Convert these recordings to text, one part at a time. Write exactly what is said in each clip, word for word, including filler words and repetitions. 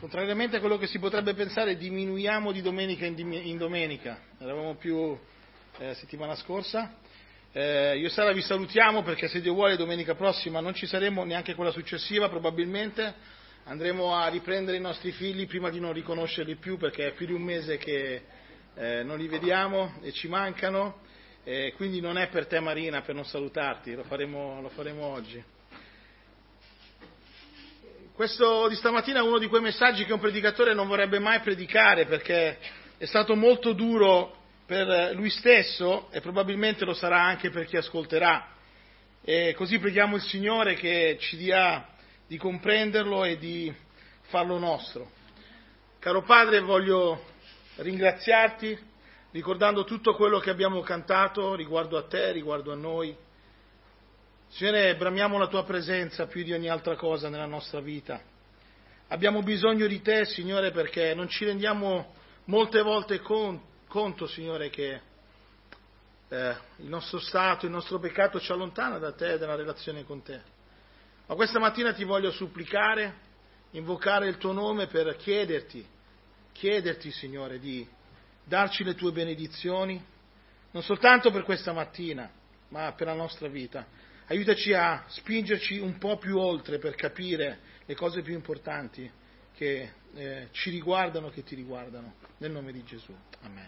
Contrariamente a quello che si potrebbe pensare, diminuiamo di domenica in, dim- in domenica. Eravamo più eh, settimana scorsa. Eh, io e Sara vi salutiamo perché, se Dio vuole, domenica prossima non ci saremo, neanche quella successiva probabilmente. Andremo a riprendere i nostri figli prima di non riconoscerli più, perché è più di un mese che eh, non li vediamo e ci mancano. Eh, quindi non è per te, Marina, per non salutarti, lo faremo, lo faremo oggi. Questo di stamattina è uno di quei messaggi che un predicatore non vorrebbe mai predicare, perché è stato molto duro per lui stesso e probabilmente lo sarà anche per chi ascolterà. E così preghiamo il Signore che ci dia di comprenderlo e di farlo nostro. Caro Padre, voglio ringraziarti ricordando tutto quello che abbiamo cantato riguardo a te, riguardo a noi. Signore, bramiamo la tua presenza più di ogni altra cosa nella nostra vita. Abbiamo bisogno di te, Signore, perché non ci rendiamo molte volte con, conto, Signore, che eh, il nostro stato, il nostro peccato ci allontana da te e dalla relazione con te. Ma questa mattina ti voglio supplicare, invocare il tuo nome per chiederti, chiederti, Signore, di darci le tue benedizioni, non soltanto per questa mattina, ma per la nostra vita. Aiutaci a spingerci un po' più oltre per capire le cose più importanti che eh, ci riguardano, che ti riguardano. Nel nome di Gesù. Amen.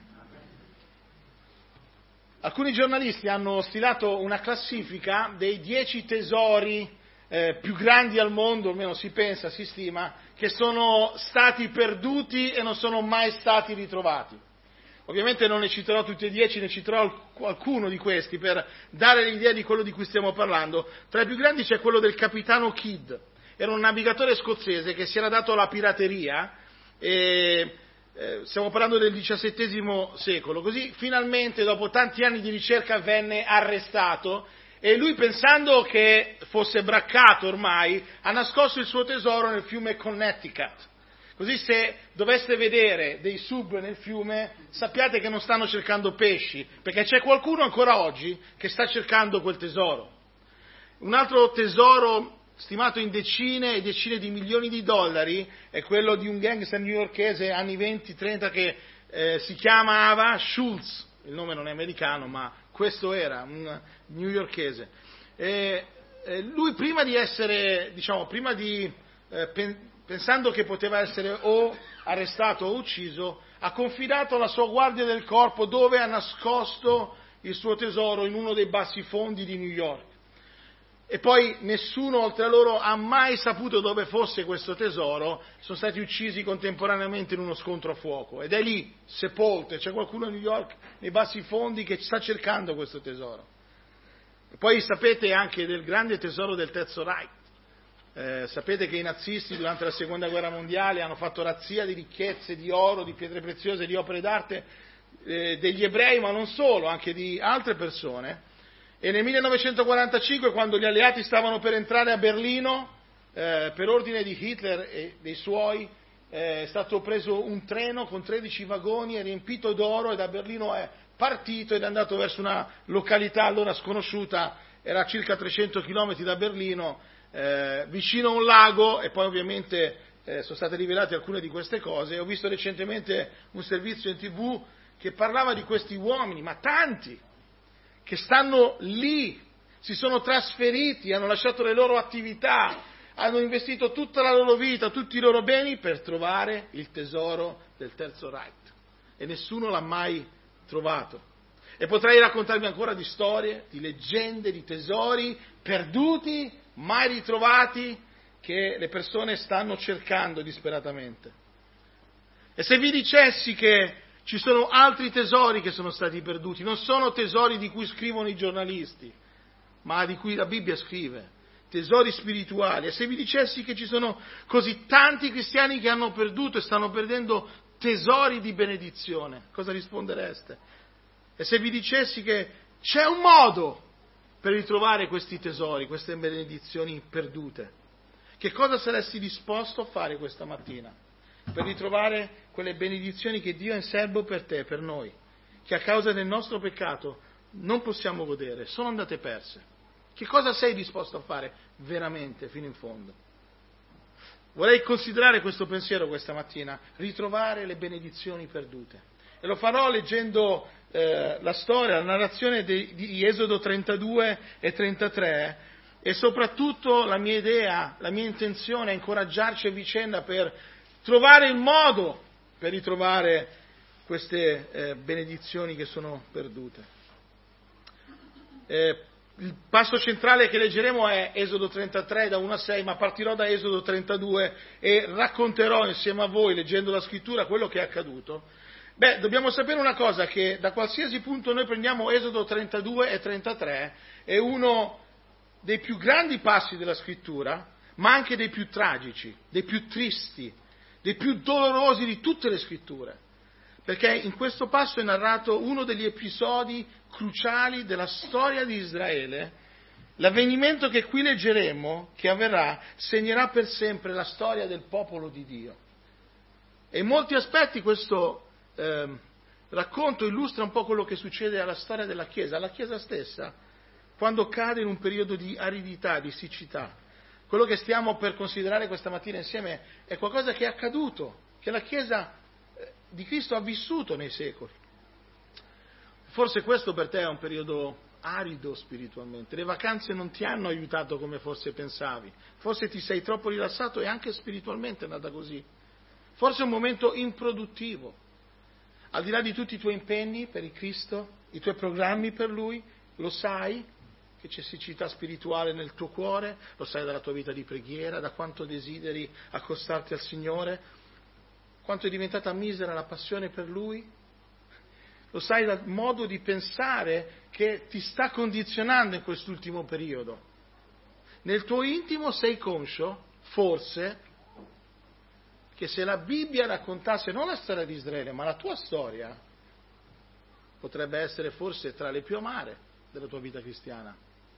Alcuni giornalisti hanno stilato una classifica dei dieci tesori eh, più grandi al mondo, almeno si pensa, si stima, che sono stati perduti e non sono mai stati ritrovati. Ovviamente non ne citerò tutti e dieci, ne citerò qualcuno di questi per dare l'idea di quello di cui stiamo parlando. Tra i più grandi c'è quello del capitano Kidd. Era un navigatore scozzese che si era dato alla pirateria, e eh, stiamo parlando del diciassettesimo secolo. Così finalmente, dopo tanti anni di ricerca, venne arrestato e lui, pensando che fosse braccato ormai, ha nascosto il suo tesoro nel fiume Connecticut. Così, se doveste vedere dei sub nel fiume, sappiate che non stanno cercando pesci, perché c'è qualcuno ancora oggi che sta cercando quel tesoro. Un altro tesoro stimato in decine e decine di milioni di dollari è quello di un gangster newyorkese anni venti trenta che eh, si chiamava Schultz. Il nome non è americano, ma questo era, un newyorkese. E, e lui, prima di essere, diciamo, prima di eh, pen- pensando che poteva essere o arrestato o ucciso, ha confidato la sua guardia del corpo dove ha nascosto il suo tesoro, in uno dei bassi fondi di New York. E poi nessuno oltre a loro ha mai saputo dove fosse questo tesoro, sono stati uccisi contemporaneamente in uno scontro a fuoco. Ed è lì, sepolto, c'è qualcuno a New York, nei bassi fondi, che sta cercando questo tesoro. E poi sapete anche del grande tesoro del Terzo Reich. Eh, sapete che i nazisti durante la seconda guerra mondiale hanno fatto razzia di ricchezze, di oro, di pietre preziose, di opere d'arte eh, degli ebrei, ma non solo, anche di altre persone. E nel millenovecentoquarantacinque, quando gli alleati stavano per entrare a Berlino, eh, per ordine di Hitler e dei suoi, eh, è stato preso un treno con tredici vagoni, è riempito d'oro, e da Berlino è partito ed è andato verso una località allora sconosciuta, era a circa trecento chilometri da Berlino, Eh, vicino a un lago, e poi ovviamente eh, sono state rivelate alcune di queste cose. Ho visto recentemente un servizio in tivù che parlava di questi uomini, ma tanti, che stanno lì, si sono trasferiti, hanno lasciato le loro attività, hanno investito tutta la loro vita, tutti i loro beni per trovare il tesoro del Terzo Reich, e nessuno l'ha mai trovato. E potrei raccontarvi ancora di storie, di leggende, di tesori perduti, mai ritrovati, che le persone stanno cercando disperatamente. E se vi dicessi che ci sono altri tesori che sono stati perduti, non sono tesori di cui scrivono i giornalisti, ma di cui la Bibbia scrive, tesori spirituali, e se vi dicessi che ci sono così tanti cristiani che hanno perduto e stanno perdendo tesori di benedizione, cosa rispondereste? E se vi dicessi che c'è un modo per ritrovare questi tesori, queste benedizioni perdute, che cosa saresti disposto a fare questa mattina per ritrovare quelle benedizioni che Dio ha in serbo per te, per noi, che a causa del nostro peccato non possiamo godere, sono andate perse? Che cosa sei disposto a fare veramente fino in fondo? Vorrei considerare questo pensiero questa mattina, ritrovare le benedizioni perdute. E lo farò leggendo eh, la storia, la narrazione di, di Esodo trentadue e trentatré, e soprattutto la mia idea, la mia intenzione è incoraggiarci a vicenda per trovare il modo per ritrovare queste eh, benedizioni che sono perdute. Eh, Il passo centrale che leggeremo è Esodo trentatré da uno a sei, ma partirò da Esodo trentadue e racconterò insieme a voi, leggendo la scrittura, quello che è accaduto. Beh, dobbiamo sapere una cosa, che da qualsiasi punto noi prendiamo Esodo trentadue e trentatré, è uno dei più grandi passi della scrittura, ma anche dei più tragici, dei più tristi, dei più dolorosi di tutte le scritture. Perché in questo passo è narrato uno degli episodi cruciali della storia di Israele. L'avvenimento che qui leggeremo, che avverrà, segnerà per sempre la storia del popolo di Dio. E in molti aspetti questo eh, racconto illustra un po' quello che succede alla storia della Chiesa, alla Chiesa stessa, quando cade in un periodo di aridità, di siccità. Quello che stiamo per considerare questa mattina insieme è qualcosa che è accaduto, che la Chiesa di Cristo ha vissuto nei secoli. Forse questo per te è un periodo arido spiritualmente, le vacanze non ti hanno aiutato come forse pensavi, forse ti sei troppo rilassato e anche spiritualmente è andata così, forse è un momento improduttivo, al di là di tutti i tuoi impegni per il Cristo, i tuoi programmi per Lui, lo sai che c'è siccità spirituale nel tuo cuore, lo sai dalla tua vita di preghiera, da quanto desideri accostarti al Signore, quanto è diventata misera la passione per Lui? Lo sai dal modo di pensare che ti sta condizionando in quest'ultimo periodo. Nel tuo intimo sei conscio, forse, che se la Bibbia raccontasse non la storia di Israele, ma la tua storia, potrebbe essere forse tra le più amare della tua vita cristiana.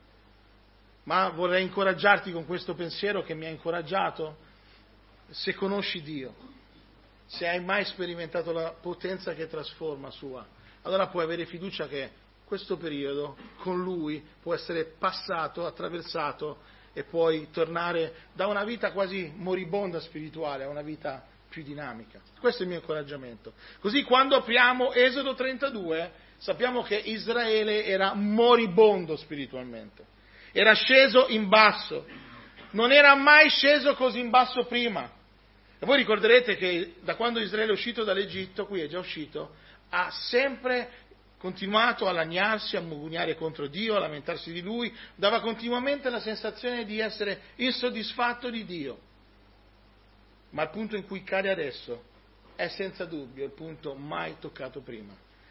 Ma vorrei incoraggiarti con questo pensiero che mi ha incoraggiato. Se conosci Dio, se hai mai sperimentato la potenza che trasforma sua, allora puoi avere fiducia che questo periodo con Lui può essere passato, attraversato e puoi tornare da una vita quasi moribonda spirituale a una vita più dinamica. Questo è il mio incoraggiamento. Così quando apriamo Esodo trentadue sappiamo che Israele era moribondo spiritualmente, era sceso in basso, non era mai sceso così in basso prima. E voi ricorderete che da quando Israele è uscito dall'Egitto, qui è già uscito, ha sempre continuato a lagnarsi, a mugugnare contro Dio, a lamentarsi di Lui, dava continuamente la sensazione di essere insoddisfatto di Dio. Ma il punto in cui cade adesso è senza dubbio il punto mai toccato prima.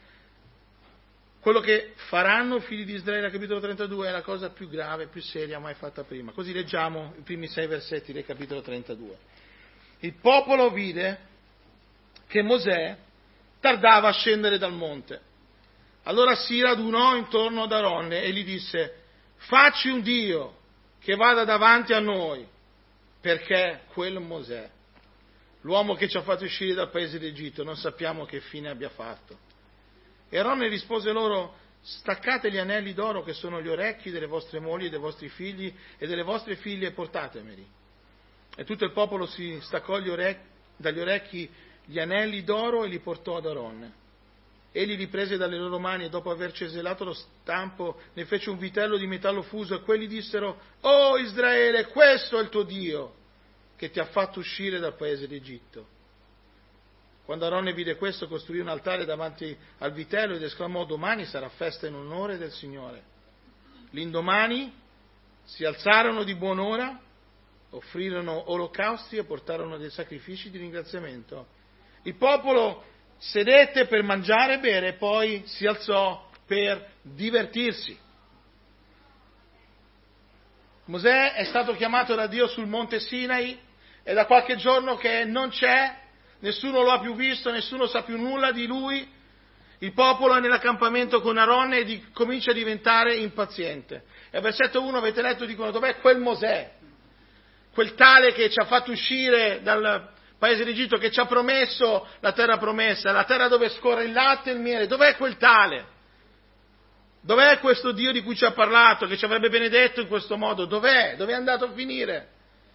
Quello che faranno i figli di Israele, al capitolo trentadue, è la cosa più grave, più seria mai fatta prima. Così leggiamo i primi sei versetti del capitolo trentadue. Il popolo vide che Mosè tardava a scendere dal monte. Allora si radunò intorno ad Aronne e gli disse: facci un Dio che vada davanti a noi, perché quel Mosè, l'uomo che ci ha fatto uscire dal paese d'Egitto, non sappiamo che fine abbia fatto. E Aronne rispose loro: staccate gli anelli d'oro che sono gli orecchi delle vostre mogli, dei vostri figli e delle vostre figlie e portatemeli. E tutto il popolo si staccò gli orecchi, dagli orecchi gli anelli d'oro e li portò ad Aronne. Egli li prese dalle loro mani e dopo aver ceselato lo stampo ne fece un vitello di metallo fuso e quelli dissero: «Oh Israele, questo è il tuo Dio che ti ha fatto uscire dal paese d'Egitto». Quando Aronne vide questo, costruì un altare davanti al vitello ed esclamò: «Domani sarà festa in onore del Signore». L'indomani si alzarono di buon'ora, offrirono olocausti e portarono dei sacrifici di ringraziamento. Il popolo sedette per mangiare e bere e poi si alzò per divertirsi. Mosè è stato chiamato da Dio sul monte Sinai, è da qualche giorno che non c'è, nessuno lo ha più visto, nessuno sa più nulla di lui. Il popolo è nell'accampamento con Aronne e di, comincia a diventare impaziente. E al versetto uno avete letto, dicono: dov'è quel Mosè? Quel tale che ci ha fatto uscire dal paese d'Egitto, che ci ha promesso la terra promessa, la terra dove scorre il latte e il miele. Dov'è quel tale? Dov'è questo Dio di cui ci ha parlato, che ci avrebbe benedetto in questo modo? Dov'è? Dove è andato a finire?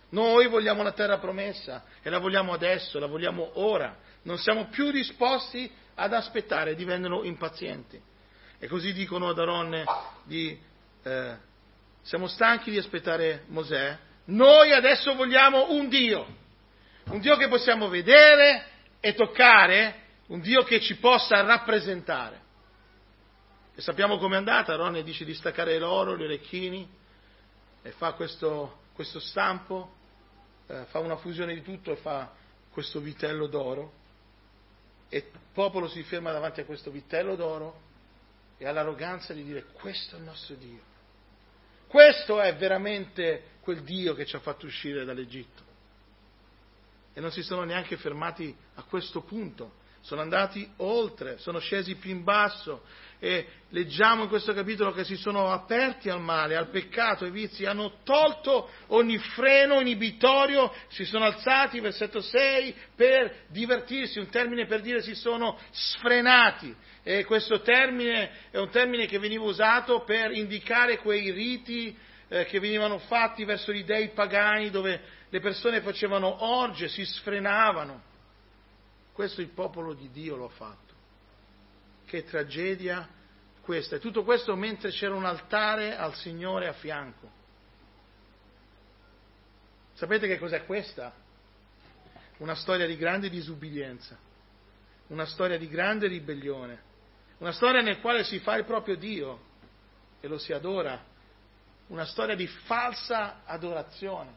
Noi vogliamo la terra promessa e la vogliamo adesso, la vogliamo ora. Non siamo più disposti ad aspettare, diventano impazienti. E così dicono ad Aronne di, eh, siamo stanchi di aspettare Mosè, noi adesso vogliamo un Dio, un Dio che possiamo vedere e toccare, un Dio che ci possa rappresentare. E sappiamo com'è andata, Aronne dice di staccare l'oro, gli orecchini, e fa questo, questo stampo, eh, fa una fusione di tutto e fa questo vitello d'oro, e il popolo si ferma davanti a questo vitello d'oro e ha l'arroganza di dire: questo è il nostro Dio, questo è veramente quel Dio che ci ha fatto uscire dall'Egitto. E non si sono neanche fermati a questo punto, sono andati oltre, sono scesi più in basso, e leggiamo in questo capitolo che si sono aperti al male, al peccato, ai vizi, hanno tolto ogni freno inibitorio, si sono alzati, versetto sei, per divertirsi, un termine per dire si sono sfrenati. E questo termine è un termine che veniva usato per indicare quei riti eh, che venivano fatti verso gli dei pagani, dove le persone facevano orge, si sfrenavano. Questo il popolo di Dio lo ha fatto. Che tragedia questa! E tutto questo mentre c'era un altare al Signore a fianco. Sapete che cos'è questa? Una storia di grande disubbidienza, una storia di grande ribellione, una storia nel quale si fa il proprio Dio e lo si adora, una storia di falsa adorazione.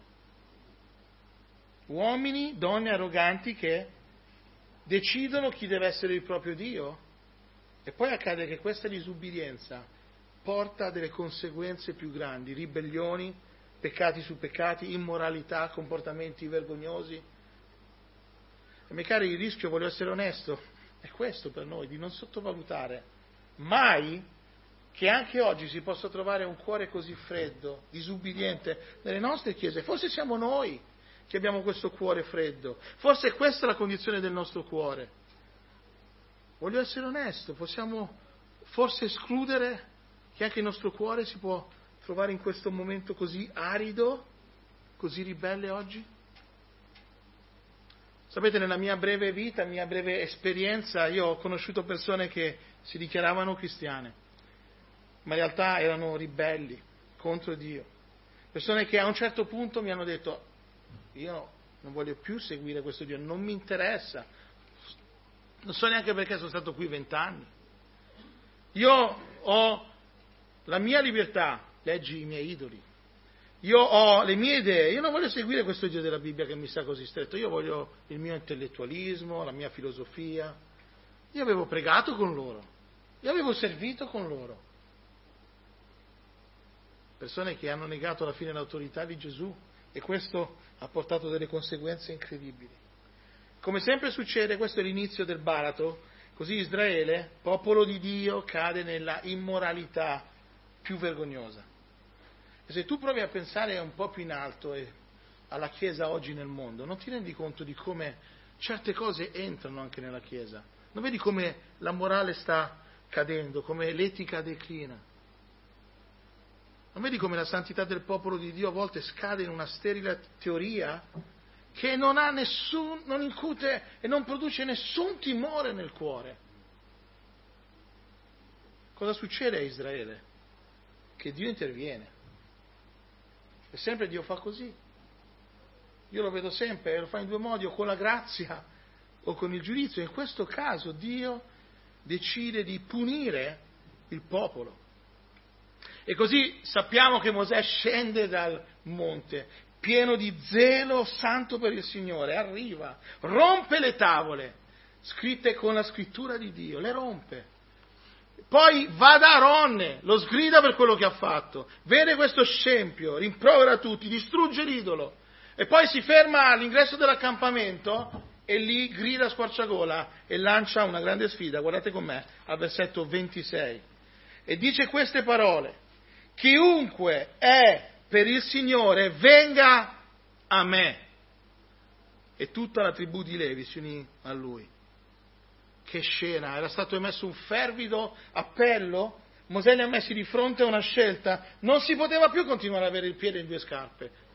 Uomini, donne arroganti che decidono chi deve essere il proprio Dio, e poi accade che questa disubbidienza porta a delle conseguenze più grandi, ribellioni, peccati su peccati, immoralità, comportamenti vergognosi. E miei cari, il rischio, voglio essere onesto, è questo per noi, di non sottovalutare mai che anche oggi si possa trovare un cuore così freddo, disubbidiente nelle nostre chiese. Forse siamo noi che abbiamo questo cuore freddo, forse questa è la condizione del nostro cuore. Voglio essere onesto, possiamo forse escludere che anche il nostro cuore si può trovare in questo momento così arido, così ribelle oggi? Sapete, nella mia breve vita, mia breve esperienza, io ho conosciuto persone che si dichiaravano cristiane, ma in realtà erano ribelli contro Dio. Persone che a un certo punto mi hanno detto: io non voglio più seguire questo Dio, non mi interessa, non so neanche perché sono stato qui vent'anni. Io ho la mia libertà, leggi i miei idoli, io ho le mie idee, io non voglio seguire questo Dio della Bibbia che mi sta così stretto, io voglio il mio intellettualismo, la mia filosofia. Io avevo pregato con loro, io avevo servito con loro. Persone che hanno negato alla fine l'autorità di Gesù, e questo ha portato delle conseguenze incredibili. Come sempre succede, questo è l'inizio del baratro, così Israele, popolo di Dio, cade nella immoralità più vergognosa. E se tu provi a pensare un po' più in alto e alla Chiesa oggi nel mondo, non ti rendi conto di come certe cose entrano anche nella Chiesa? Non vedi come la morale sta cadendo, come l'etica declina? Non vedi come la santità del popolo di Dio a volte scade in una sterile teoria che non ha nessun, non incute e non produce nessun timore nel cuore? Cosa succede a Israele? Che Dio interviene. E sempre Dio fa così. Io lo vedo sempre, e lo fa in due modi, o con la grazia o con il giudizio. In questo caso Dio decide di punire il popolo. E così sappiamo che Mosè scende dal monte, pieno di zelo santo per il Signore, arriva, rompe le tavole, scritte con la scrittura di Dio, le rompe. Poi va da Aronne, lo sgrida per quello che ha fatto, vede questo scempio, rimprovera tutti, distrugge l'idolo, e poi si ferma all'ingresso dell'accampamento e lì grida a squarciagola e lancia una grande sfida. Guardate con me al versetto ventisei, e dice queste parole: chiunque è per il Signore venga a me. E tutta la tribù di Levi si unì a lui. Che scena! Era stato emesso un fervido appello, Mosè li ha messi di fronte a una scelta, non si poteva più continuare ad avere il piede in due scarpe,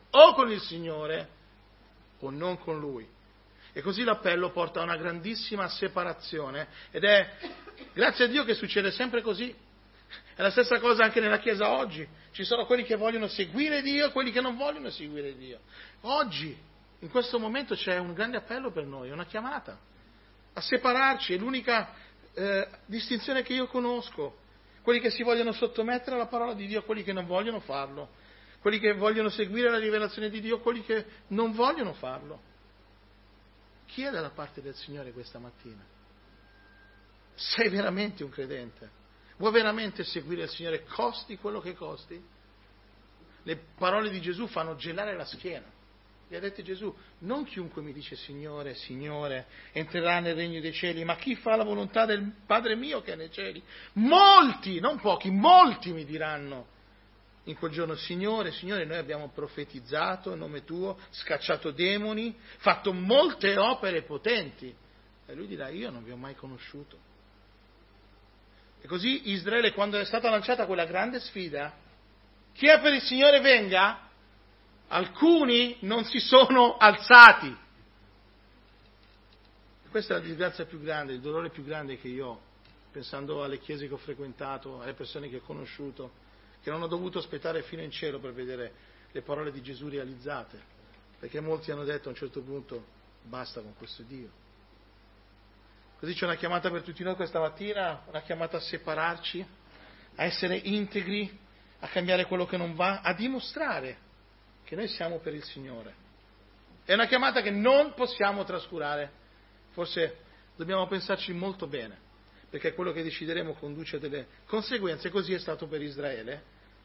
o con il Signore o non con Lui. E così l'appello porta a una grandissima separazione, ed è, grazie a Dio, che succede sempre così. È la stessa cosa anche nella Chiesa oggi. Ci sono quelli che vogliono seguire Dio e quelli che non vogliono seguire Dio. Oggi, in questo momento, c'è un grande appello per noi, una chiamata a separarci. È l'unica eh, distinzione che io conosco. Quelli che si vogliono sottomettere alla parola di Dio, quelli che non vogliono farlo. Quelli che vogliono seguire la rivelazione di Dio, quelli che non vogliono farlo. Chi è dalla parte del Signore questa mattina? Sei veramente un credente? Vuoi veramente seguire il Signore, costi quello che costi? Le parole di Gesù fanno gelare la schiena. Gli ha detto Gesù: non chiunque mi dice Signore, Signore, entrerà nel regno dei cieli, ma chi fa la volontà del Padre mio che è nei cieli. Molti, non pochi, molti mi diranno in quel giorno: Signore, Signore, noi abbiamo profetizzato in nome tuo, scacciato demoni, fatto molte opere potenti. E lui dirà: io non vi ho mai conosciuto. E così Israele, quando è stata lanciata quella grande sfida, chi è per il Signore venga, alcuni non si sono alzati. Questa è la disgrazia più grande, il dolore più grande che io ho, pensando alle chiese che ho frequentato, alle persone che ho conosciuto, che non ho dovuto aspettare fino in cielo per vedere le parole di Gesù realizzate, perché molti hanno detto a un certo punto: basta con questo Dio. Così c'è una chiamata per tutti noi questa mattina, una chiamata a separarci, a essere integri, a cambiare quello che non va, a dimostrare che noi siamo per il Signore. È una chiamata che non possiamo trascurare, forse dobbiamo pensarci molto bene, perché quello che decideremo conduce a delle conseguenze. Così è stato per Israele.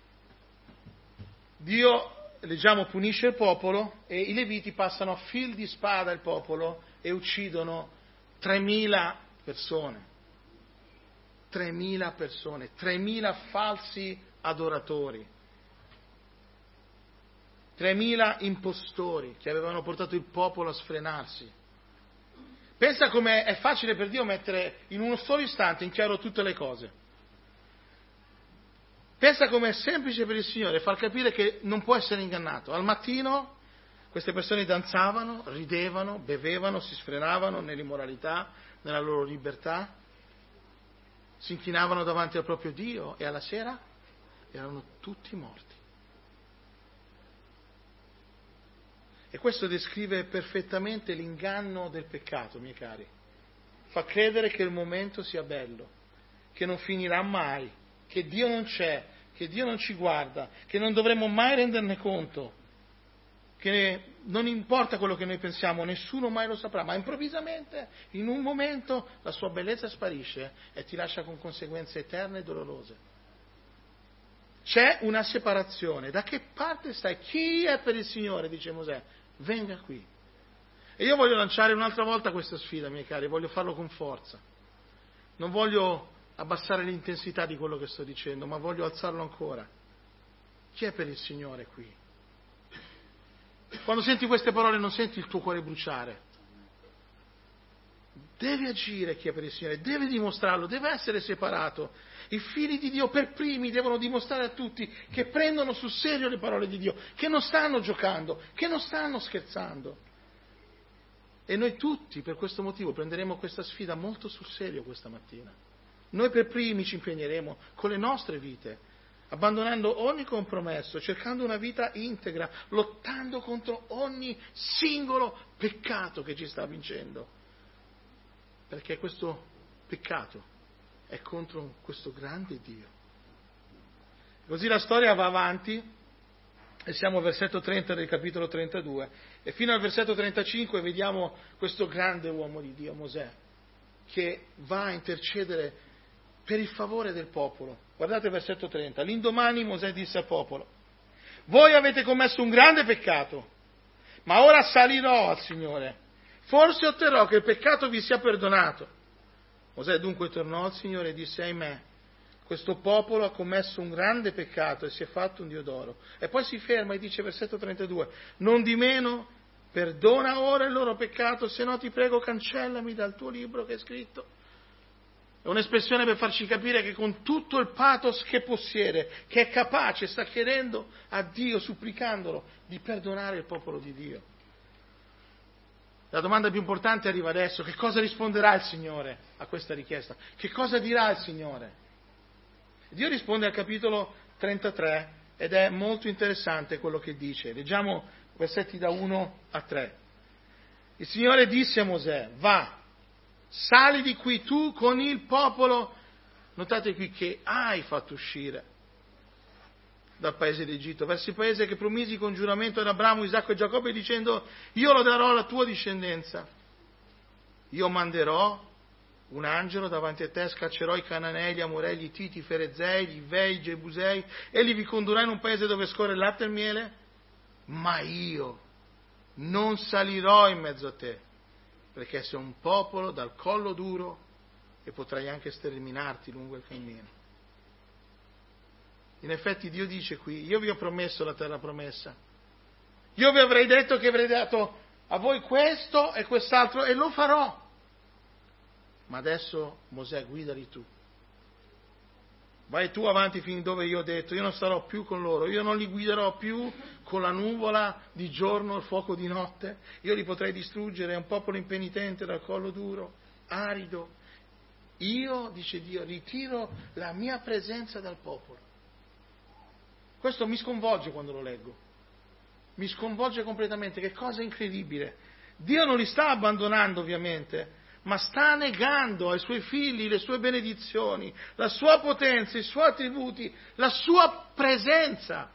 Dio, leggiamo, punisce il popolo e i Leviti passano a fil di spada il popolo e uccidono tremila persone. tremila persone, tremila falsi adoratori, tremila impostori che avevano portato il popolo a sfrenarsi. Pensa come è facile per Dio mettere in uno solo istante in chiaro tutte le cose. Pensa come è semplice per il Signore far capire che non può essere ingannato. Al mattino queste persone danzavano, ridevano, bevevano, si sfrenavano nell'immoralità, nella loro libertà, si inchinavano davanti al proprio Dio, e alla sera erano tutti morti. E questo descrive perfettamente l'inganno del peccato, miei cari. Fa credere che il momento sia bello, che non finirà mai, che Dio non c'è, che Dio non ci guarda, che non dovremmo mai renderne conto, che non importa quello che noi pensiamo, nessuno mai lo saprà, ma improvvisamente, in un momento, la sua bellezza sparisce e ti lascia con conseguenze eterne e dolorose. C'è una separazione. Da che parte stai? Chi è per il Signore? Dice Mosè. Venga qui. E io voglio lanciare un'altra volta questa sfida, miei cari, voglio farlo con forza. Non voglio abbassare l'intensità di quello che sto dicendo, ma voglio alzarlo ancora. Chi è per il Signore qui? Quando senti queste parole non senti il tuo cuore bruciare. Deve agire chi è per il Signore, deve dimostrarlo, deve essere separato. I figli di Dio per primi devono dimostrare a tutti che prendono sul serio le parole di Dio, che non stanno giocando, che non stanno scherzando. E noi tutti per questo motivo prenderemo questa sfida molto sul serio questa mattina. Noi per primi ci impegneremo con le nostre vite, abbandonando ogni compromesso, cercando una vita integra, lottando contro ogni singolo peccato che ci sta vincendo. Perché questo peccato è contro questo grande Dio. Così la storia va avanti e siamo al versetto trenta del capitolo trentadue e fino al versetto trentacinque vediamo questo grande uomo di Dio, Mosè, che va a intercedere per il favore del popolo. Guardate il versetto trenta. L'indomani Mosè disse al popolo: voi avete commesso un grande peccato, ma ora salirò al Signore. Forse otterrò che il peccato vi sia perdonato. Mosè dunque tornò al Signore e disse: ahimè, questo popolo ha commesso un grande peccato e si è fatto un Dio d'oro. E poi si ferma e dice, versetto trentadue, non di meno, perdona ora il loro peccato, se no ti prego cancellami dal tuo libro che è scritto. È un'espressione per farci capire che con tutto il pathos che possiede, che è capace, sta chiedendo a Dio, supplicandolo, di perdonare il popolo di Dio. La domanda più importante arriva adesso: che cosa risponderà il Signore a questa richiesta? Che cosa dirà il Signore? Dio risponde al capitolo trentatré ed è molto interessante quello che dice. Leggiamo versetti da uno a tre. Il Signore disse a Mosè: va, sali di qui tu con il popolo, notate qui, che hai fatto uscire dal paese d'Egitto, verso il paese che promisi con giuramento ad Abramo, Isacco e Giacobbe, dicendo: io lo darò alla tua discendenza. Io manderò un angelo davanti a te, scaccerò i Cananei, gli Amorei, gli Titi, i Ferezei, gli Ivei, i Gebusei, e li vi condurrà in un paese dove scorre il latte e il miele, ma io non salirò in mezzo a te, perché sei un popolo dal collo duro e potrai anche sterminarti lungo il cammino. In effetti Dio dice qui: io vi ho promesso la terra promessa, io vi avrei detto che avrei dato a voi questo e quest'altro, e lo farò. Ma adesso, Mosè, guidali tu. Vai tu avanti fin dove io ho detto, io non starò più con loro, io non li guiderò più con la nuvola di giorno, il fuoco di notte, io li potrei distruggere, è un popolo impenitente dal collo duro, arido. Io, dice Dio, ritiro la mia presenza dal popolo. Questo mi sconvolge quando lo leggo, mi sconvolge completamente, che cosa incredibile. Dio non li sta abbandonando ovviamente, ma sta negando ai suoi figli le sue benedizioni, la sua potenza, i suoi attributi, la sua presenza.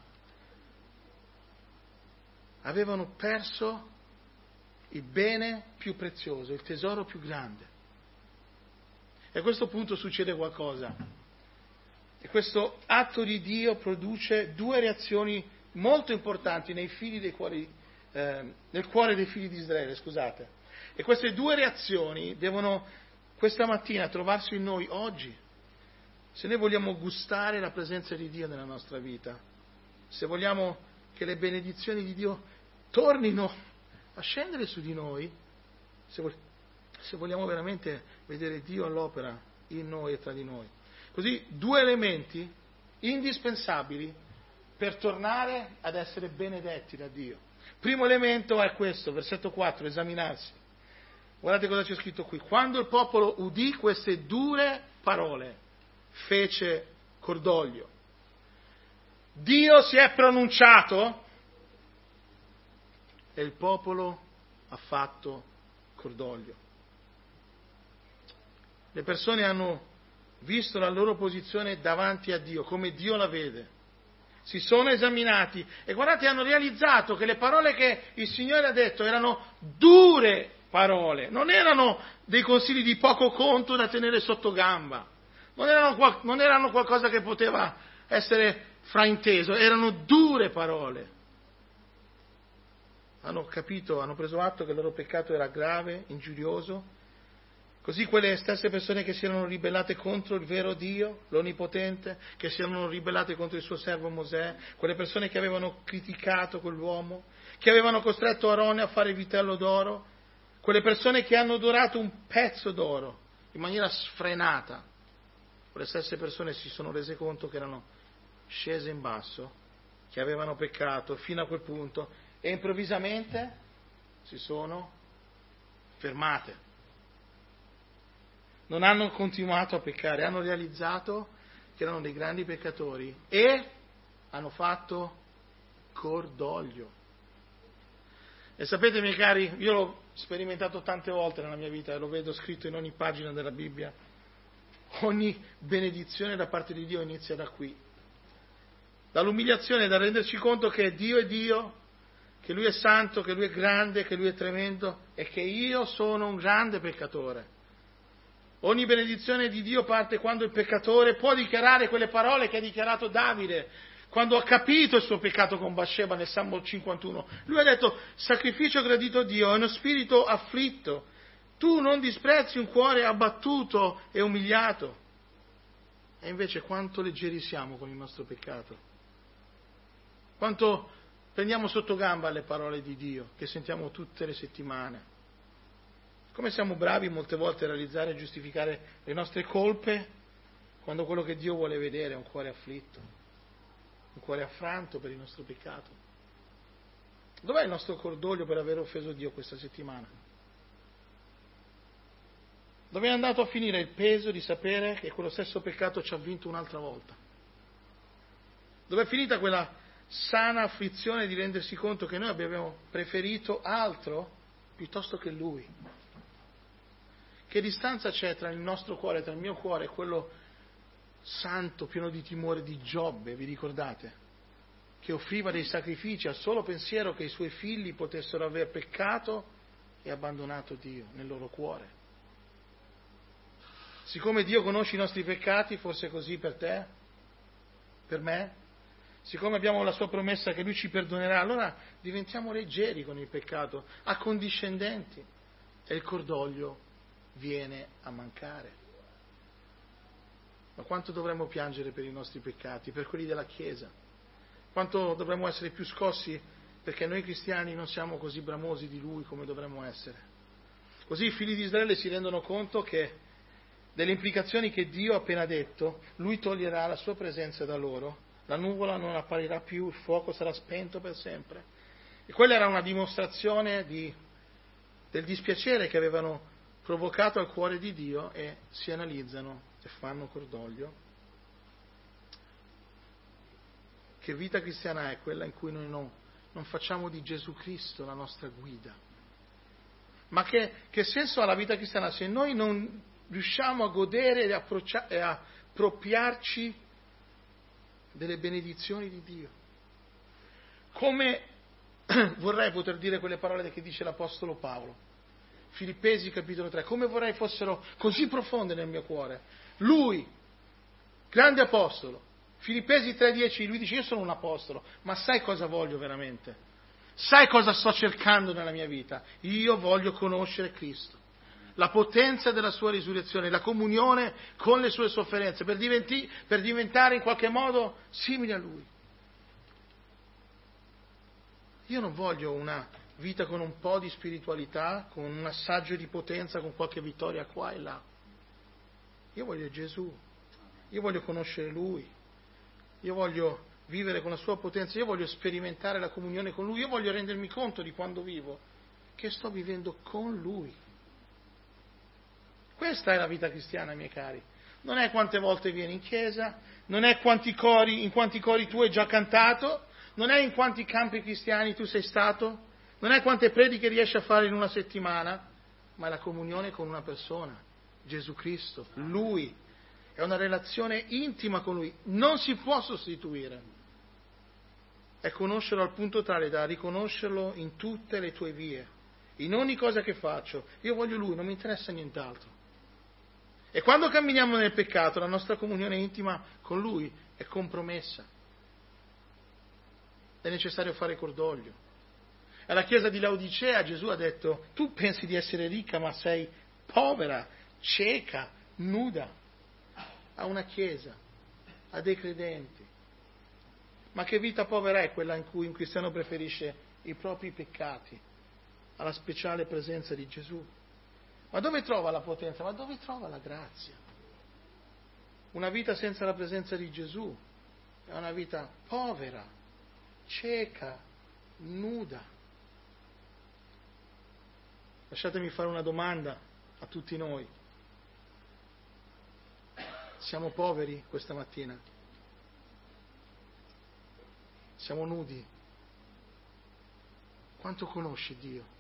Avevano perso il bene più prezioso, il tesoro più grande. E a questo punto succede qualcosa. E questo atto di Dio produce due reazioni molto importanti nei figli dei cuori, eh, nel cuore dei figli di Israele, scusate. E queste due reazioni devono questa mattina trovarsi in noi oggi, se noi vogliamo gustare la presenza di Dio nella nostra vita, se vogliamo che le benedizioni di Dio tornino a scendere su di noi, se, se vogliamo veramente vedere Dio all'opera in noi e tra di noi. Così due elementi indispensabili per tornare ad essere benedetti da Dio. Primo elemento è questo, versetto quattro, esaminarsi. Guardate cosa c'è scritto qui. Quando il popolo udì queste dure parole, fece cordoglio. Dio si è pronunciato e il popolo ha fatto cordoglio. Le persone hanno visto la loro posizione davanti a Dio, come Dio la vede. Si sono esaminati e guardate, hanno realizzato che le parole che il Signore ha detto erano dure parole, non erano dei consigli di poco conto da tenere sotto gamba, non erano, non erano qualcosa che poteva essere frainteso, erano dure parole. Hanno capito, hanno preso atto che il loro peccato era grave, ingiurioso. Così quelle stesse persone che si erano ribellate contro il vero Dio, l'Onnipotente, che si erano ribellate contro il suo servo Mosè, quelle persone che avevano criticato quell'uomo, che avevano costretto Aronne a fare il vitello d'oro, quelle persone che hanno adorato un pezzo d'oro in maniera sfrenata, quelle stesse persone si sono rese conto che erano scese in basso, che avevano peccato fino a quel punto e improvvisamente si sono fermate. Non hanno continuato a peccare, hanno realizzato che erano dei grandi peccatori e hanno fatto cordoglio. E sapete, miei cari, io l'ho sperimentato tante volte nella mia vita e lo vedo scritto in ogni pagina della Bibbia. Ogni benedizione da parte di Dio inizia da qui. Dall'umiliazione, da renderci conto che Dio è Dio, che Lui è santo, che Lui è grande, che Lui è tremendo e che io sono un grande peccatore. Ogni benedizione di Dio parte quando il peccatore può dichiarare quelle parole che ha dichiarato Davide, quando ha capito il suo peccato con Bathsheba nel Salmo cinquantuno. Lui ha detto: sacrificio gradito a Dio è uno spirito afflitto. Tu non disprezzi un cuore abbattuto e umiliato. E invece quanto leggeri siamo con il nostro peccato. Quanto prendiamo sotto gamba le parole di Dio che sentiamo tutte le settimane. Come siamo bravi molte volte a realizzare e giustificare le nostre colpe, quando quello che Dio vuole vedere è un cuore afflitto, un cuore affranto per il nostro peccato. Dov'è il nostro cordoglio per aver offeso Dio questa settimana? Dove è andato a finire il peso di sapere che quello stesso peccato ci ha vinto un'altra volta? Dove è finita quella sana afflizione di rendersi conto che noi abbiamo preferito altro piuttosto che Lui? Che distanza c'è tra il nostro cuore, tra il mio cuore e quello santo, pieno di timore di Giobbe, vi ricordate? Che offriva dei sacrifici al solo pensiero che i suoi figli potessero aver peccato e abbandonato Dio nel loro cuore. Siccome Dio conosce i nostri peccati, forse è così per te, per me, siccome abbiamo la sua promessa che Lui ci perdonerà, allora diventiamo leggeri con il peccato, accondiscendenti, e il cordoglio viene a mancare. Ma quanto dovremmo piangere per i nostri peccati, per quelli della Chiesa? Quanto dovremmo essere più scossi perché noi cristiani non siamo così bramosi di Lui come dovremmo essere? Così i figli di Israele si rendono conto che delle implicazioni che Dio ha appena detto, Lui toglierà la sua presenza da loro, la nuvola non apparirà più, il fuoco sarà spento per sempre. E quella era una dimostrazione di, del dispiacere che avevano provocato al cuore di Dio, e si analizzano e fanno cordoglio. Che vita cristiana è quella in cui noi non, non facciamo di Gesù Cristo la nostra guida? Ma che, che senso ha la vita cristiana se noi non riusciamo a godere e a, e a appropriarci delle benedizioni di Dio? Come vorrei poter dire quelle parole che dice l'Apostolo Paolo, Filippesi capitolo tre, come vorrei fossero così profonde nel mio cuore. Lui, grande apostolo, Filippesi tre dieci, lui dice: io sono un apostolo, ma sai cosa voglio veramente? Sai cosa sto cercando nella mia vita? Io voglio conoscere Cristo, la potenza della sua risurrezione, la comunione con le sue sofferenze, per, diventi, per diventare in qualche modo simile a Lui. Io non voglio una vita con un po' di spiritualità, con un assaggio di potenza, con qualche vittoria qua e là. Io voglio Gesù, io voglio conoscere Lui, io voglio vivere con la sua potenza, io voglio sperimentare la comunione con Lui, io voglio rendermi conto di quando vivo, che sto vivendo con Lui. Questa è la vita cristiana, miei cari. Non è quante volte vieni in chiesa, non è quanti cori, in quanti cori tu hai già cantato, non è in quanti campi cristiani tu sei stato, non è quante prediche riesci a fare in una settimana, ma è la comunione con una persona, Gesù Cristo. Lui è una relazione intima con Lui, non si può sostituire. È conoscerlo al punto tale da riconoscerlo in tutte le tue vie, in ogni cosa che faccio. Io voglio Lui, non mi interessa nient'altro. E quando camminiamo nel peccato, la nostra comunione intima con Lui è compromessa. È necessario fare cordoglio. Alla chiesa di Laodicea Gesù ha detto: tu pensi di essere ricca, ma sei povera, cieca, nuda. A una chiesa, a dei credenti. Ma che vita povera è quella in cui un cristiano preferisce i propri peccati alla speciale presenza di Gesù? Ma dove trova la potenza? Ma dove trova la grazia? Una vita senza la presenza di Gesù è una vita povera, cieca, nuda. Lasciatemi fare una domanda a tutti noi. Siamo poveri questa mattina? Siamo nudi? Quanto conosci Dio?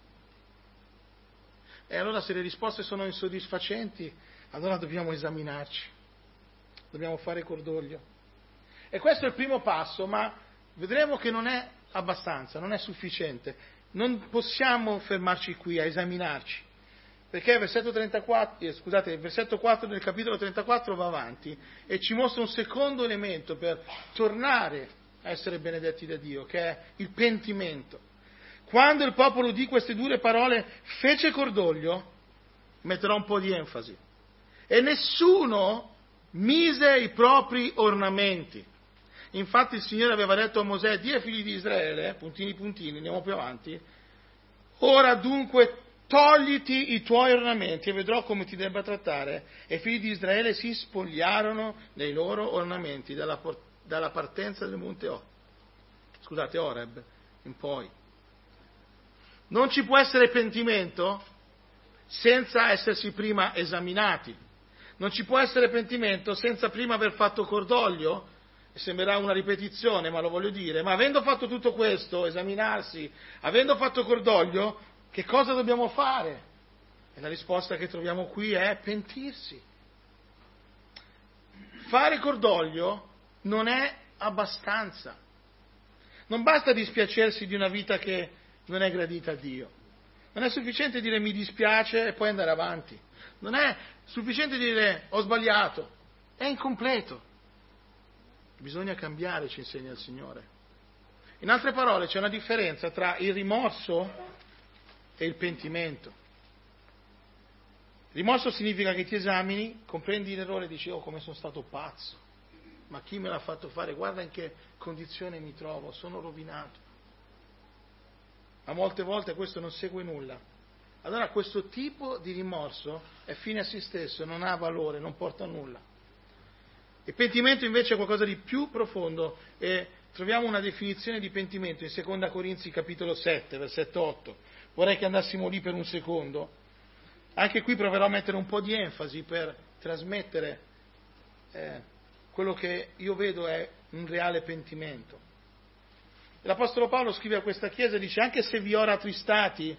E allora se le risposte sono insoddisfacenti, allora dobbiamo esaminarci, dobbiamo fare cordoglio. E questo è il primo passo, ma vedremo che non è abbastanza, non è sufficiente. Non possiamo fermarci qui a esaminarci, perché il versetto trentaquattro, eh, scusate, il versetto quattro del capitolo trentaquattro va avanti e ci mostra un secondo elemento per tornare a essere benedetti da Dio, che è il pentimento. Quando il popolo udì queste dure parole, fece cordoglio, metterò un po' di enfasi, e nessuno mise i propri ornamenti. Infatti il Signore aveva detto a Mosè: di ai figli di Israele, puntini puntini, andiamo più avanti, ora dunque togliti i tuoi ornamenti e vedrò come ti debba trattare. E i figli di Israele si spogliarono dei loro ornamenti dalla, dalla partenza del monte O. Scusate, Oreb, in poi. Non ci può essere pentimento senza essersi prima esaminati. Non ci può essere pentimento senza prima aver fatto cordoglio. Sembrerà una ripetizione, ma lo voglio dire. Ma avendo fatto tutto questo, esaminarsi, avendo fatto cordoglio, che cosa dobbiamo fare? E la risposta che troviamo qui è pentirsi. Fare cordoglio non è abbastanza. Non basta dispiacersi di una vita che non è gradita a Dio. Non è sufficiente dire mi dispiace e poi andare avanti. Non è sufficiente dire ho sbagliato. È incompleto. Bisogna cambiare, ci insegna il Signore. In altre parole, c'è una differenza tra il rimorso e il pentimento. Il rimorso significa che ti esamini, comprendi l'errore e dici, oh, come sono stato pazzo, ma chi me l'ha fatto fare? Guarda in che condizione mi trovo, sono rovinato. Ma molte volte questo non segue nulla. Allora questo tipo di rimorso è fine a se stesso, non ha valore, non porta a nulla. Il pentimento invece è qualcosa di più profondo e troviamo una definizione di pentimento in seconda Corinzi capitolo sette, versetto otto. Vorrei che andassimo lì per un secondo. Anche qui proverò a mettere un po' di enfasi per trasmettere eh, quello che io vedo è un reale pentimento. L'Apostolo Paolo scrive a questa chiesa e dice: anche se vi ho rattristati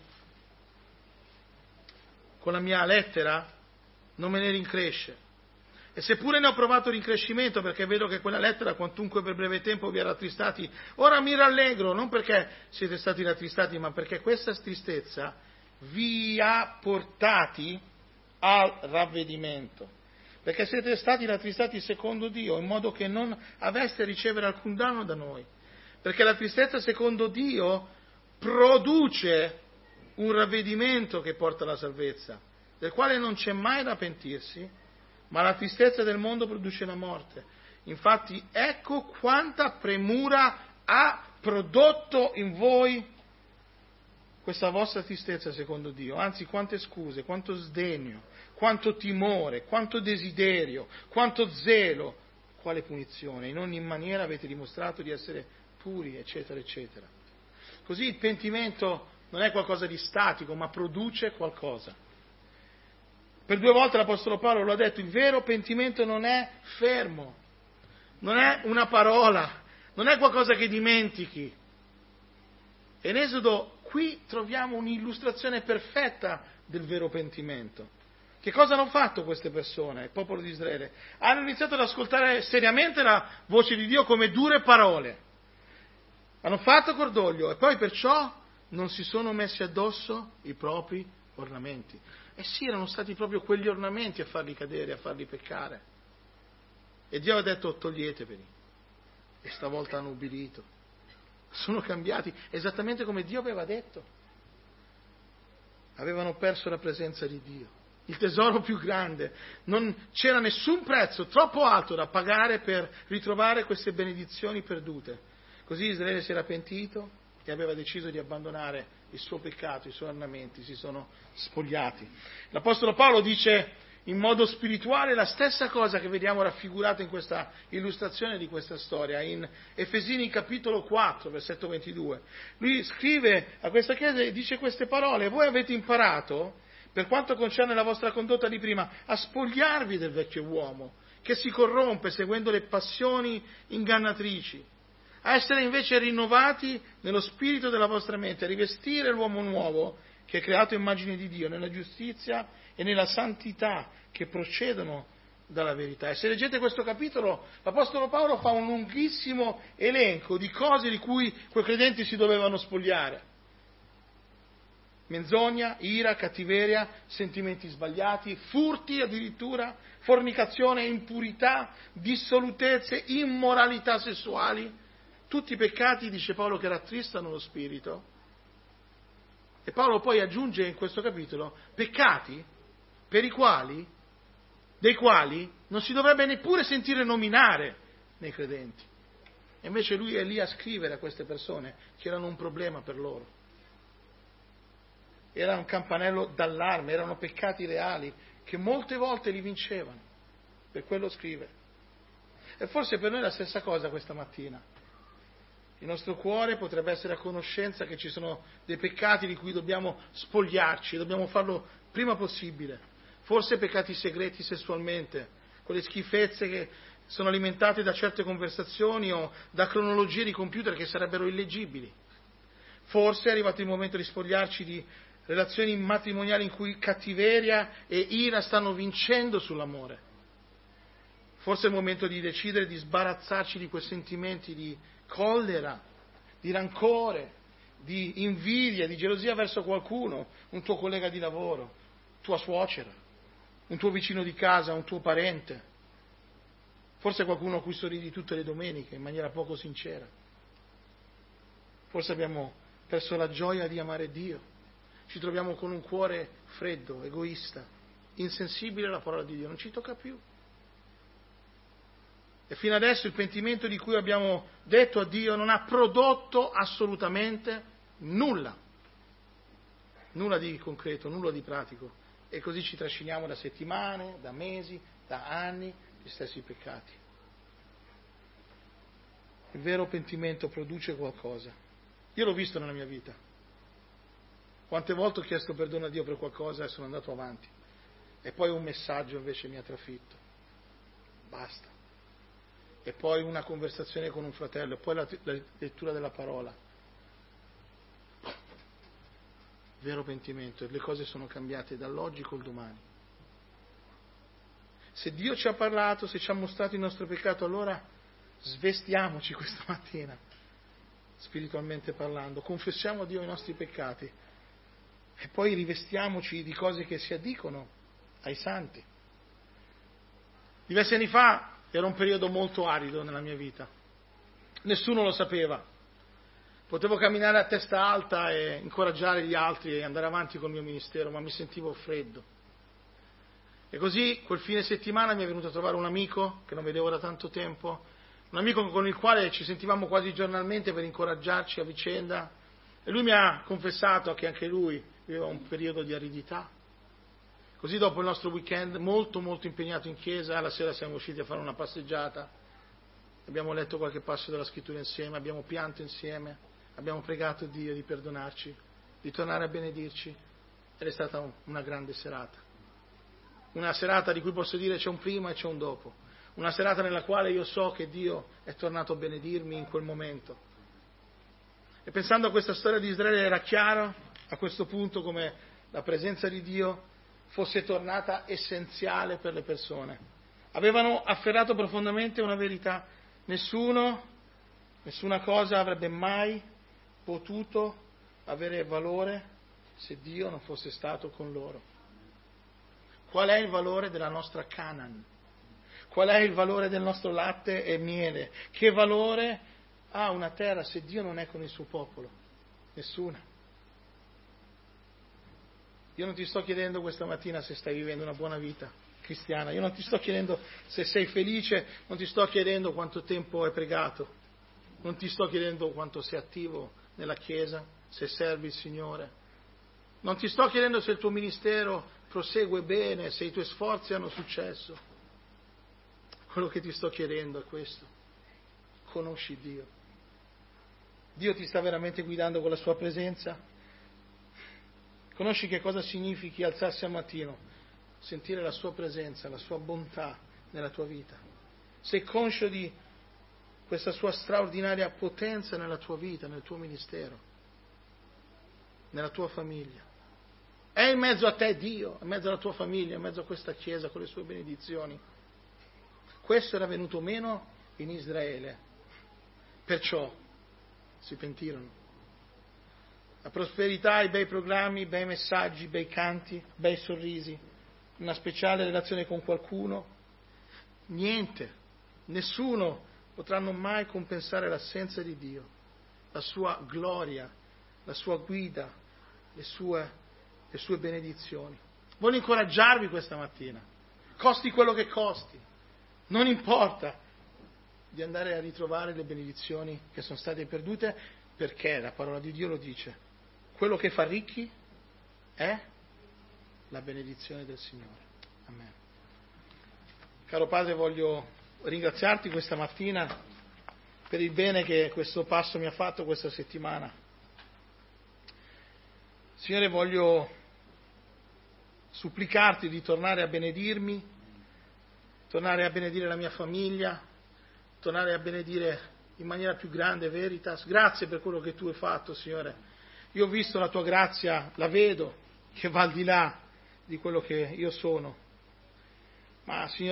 con la mia lettera, non me ne rincresce. E seppure ne ho provato rincrescimento, perché vedo che quella lettera, quantunque per breve tempo vi ha rattristati, ora mi rallegro, non perché siete stati rattristati, ma perché questa tristezza vi ha portati al ravvedimento. Perché siete stati rattristati secondo Dio, in modo che non aveste a ricevere alcun danno da noi. Perché la tristezza secondo Dio produce un ravvedimento che porta alla salvezza, del quale non c'è mai da pentirsi, ma la tristezza del mondo produce la morte. Infatti, ecco quanta premura ha prodotto in voi questa vostra tristezza secondo Dio, anzi quante scuse, quanto sdegno, quanto timore, quanto desiderio, quanto zelo, quale punizione. In ogni maniera avete dimostrato di essere puri, eccetera, eccetera. Così il pentimento non è qualcosa di statico, ma produce qualcosa. Per due volte l'Apostolo Paolo lo ha detto, il vero pentimento non è fermo, non è una parola, non è qualcosa che dimentichi. E in Esodo qui troviamo un'illustrazione perfetta del vero pentimento. Che cosa hanno fatto queste persone, il popolo di Israele? Hanno iniziato ad ascoltare seriamente la voce di Dio come dure parole. Hanno fatto cordoglio e poi perciò non si sono messi addosso i propri ornamenti. E sì, erano stati proprio quegli ornamenti a farli cadere, a farli peccare. E Dio ha detto toglieteveli. E stavolta hanno ubbidito. Sono cambiati esattamente come Dio aveva detto. Avevano perso la presenza di Dio, il tesoro più grande. Non c'era nessun prezzo troppo alto da pagare per ritrovare queste benedizioni perdute. Così Israele si era pentito e aveva deciso di abbandonare il suo peccato, i suoi ornamenti, si sono spogliati. L'Apostolo Paolo dice in modo spirituale la stessa cosa che vediamo raffigurata in questa illustrazione di questa storia, in Efesini capitolo quattro, versetto ventidue. Lui scrive a questa chiesa e dice queste parole: voi avete imparato, per quanto concerne la vostra condotta di prima, a spogliarvi del vecchio uomo, che si corrompe seguendo le passioni ingannatrici, a essere invece rinnovati nello spirito della vostra mente, a rivestire l'uomo nuovo, che è creato a immagine di Dio, nella giustizia e nella santità che procedono dalla verità. E se leggete questo capitolo, l'Apostolo Paolo fa un lunghissimo elenco di cose di cui quei credenti si dovevano spogliare. Menzogna, ira, cattiveria, sentimenti sbagliati, furti addirittura, fornicazione, impurità, dissolutezze, immoralità sessuali, tutti i peccati, dice Paolo, che rattristano lo spirito. E Paolo poi aggiunge in questo capitolo peccati per i quali, dei quali non si dovrebbe neppure sentire nominare nei credenti. E invece lui è lì a scrivere a queste persone che erano un problema per loro. era un campanello d'allarme, erano peccati reali che molte volte li vincevano. Per quello scrive. E forse per noi è la stessa cosa questa mattina. Il nostro cuore potrebbe essere a conoscenza che ci sono dei peccati di cui dobbiamo spogliarci, dobbiamo farlo prima possibile. Forse peccati segreti sessualmente, quelle schifezze che sono alimentate da certe conversazioni o da cronologie di computer che sarebbero illeggibili. Forse è arrivato il momento di spogliarci di relazioni matrimoniali in cui cattiveria e ira stanno vincendo sull'amore. Forse è il momento di decidere di sbarazzarci di quei sentimenti di collera, di rancore, di invidia, di gelosia verso qualcuno, un tuo collega di lavoro, tua suocera, un tuo vicino di casa, un tuo parente. Forse qualcuno a cui sorridi tutte le domeniche in maniera poco sincera. Forse abbiamo perso la gioia di amare Dio. Ci troviamo con un cuore freddo, egoista, insensibile alla parola di Dio, non ci tocca più. E fino adesso il pentimento di cui abbiamo detto a Dio non ha prodotto assolutamente nulla. Nulla di concreto, nulla di pratico. E così ci trasciniamo da settimane, da mesi, da anni, gli stessi peccati. Il vero pentimento produce qualcosa. Io l'ho visto nella mia vita. Quante volte ho chiesto perdono a Dio per qualcosa e sono andato avanti. E poi un messaggio invece mi ha trafitto. Basta. E poi una conversazione con un fratello, e poi la, la lettura della parola. Vero pentimento, le cose sono cambiate dall'oggi col domani. Se Dio ci ha parlato, se ci ha mostrato il nostro peccato, allora svestiamoci questa mattina, spiritualmente parlando, confessiamo a Dio i nostri peccati e poi rivestiamoci di cose che si addicono ai santi. Diversi anni fa era un periodo molto arido nella mia vita, nessuno lo sapeva, potevo camminare a testa alta e incoraggiare gli altri e andare avanti col mio ministero, ma mi sentivo freddo. E così quel fine settimana mi è venuto a trovare un amico che non vedevo da tanto tempo, un amico con il quale ci sentivamo quasi giornalmente per incoraggiarci a vicenda, e lui mi ha confessato che anche lui viveva un periodo di aridità. Così dopo il nostro weekend molto molto impegnato in chiesa, la sera siamo usciti a fare una passeggiata, abbiamo letto qualche passo della scrittura insieme, abbiamo pianto insieme, abbiamo pregato Dio di perdonarci, di tornare a benedirci, ed è stata una grande serata. Una serata di cui posso dire c'è un prima e c'è un dopo. Una serata nella quale io so che Dio è tornato a benedirmi in quel momento. E pensando a questa storia di Israele era chiaro a questo punto come la presenza di Dio fosse tornata essenziale per le persone. Avevano afferrato profondamente una verità. Nessuno, nessuna cosa avrebbe mai potuto avere valore se Dio non fosse stato con loro. Qual è il valore della nostra Canaan? Qual è il valore del nostro latte e miele? Che valore ha una terra se Dio non è con il suo popolo? Nessuna. Io non ti sto chiedendo questa mattina se stai vivendo una buona vita cristiana, io non ti sto chiedendo se sei felice, non ti sto chiedendo quanto tempo hai pregato, non ti sto chiedendo quanto sei attivo nella Chiesa, se servi il Signore, non ti sto chiedendo se il tuo ministero prosegue bene, se i tuoi sforzi hanno successo. Quello che ti sto chiedendo è questo: conosci Dio. Dio ti sta veramente guidando con la sua presenza? Conosci che cosa significhi alzarsi al mattino, sentire la sua presenza, la sua bontà nella tua vita? Sei conscio di questa sua straordinaria potenza nella tua vita, nel tuo ministero, nella tua famiglia? È in mezzo a te Dio, in mezzo alla tua famiglia, in mezzo a questa Chiesa con le sue benedizioni. Questo era venuto meno in Israele, perciò si pentirono. La prosperità, i bei programmi, i bei messaggi, i bei canti, i bei sorrisi, una speciale relazione con qualcuno, niente, nessuno potranno mai compensare l'assenza di Dio, la sua gloria, la sua guida, le sue, le sue benedizioni. Voglio incoraggiarvi questa mattina, costi quello che costi, non importa, di andare a ritrovare le benedizioni che sono state perdute, perché la parola di Dio lo dice. Quello che fa ricchi è la benedizione del Signore. Amen. Caro Padre, voglio ringraziarti questa mattina per il bene che questo passo mi ha fatto questa settimana. Signore, voglio supplicarti di tornare a benedirmi, tornare a benedire la mia famiglia, tornare a benedire in maniera più grande Veritas. Grazie per quello che tu hai fatto, Signore. Io ho visto la tua grazia, la vedo, che va al di là di quello che io sono. Ma, Signore,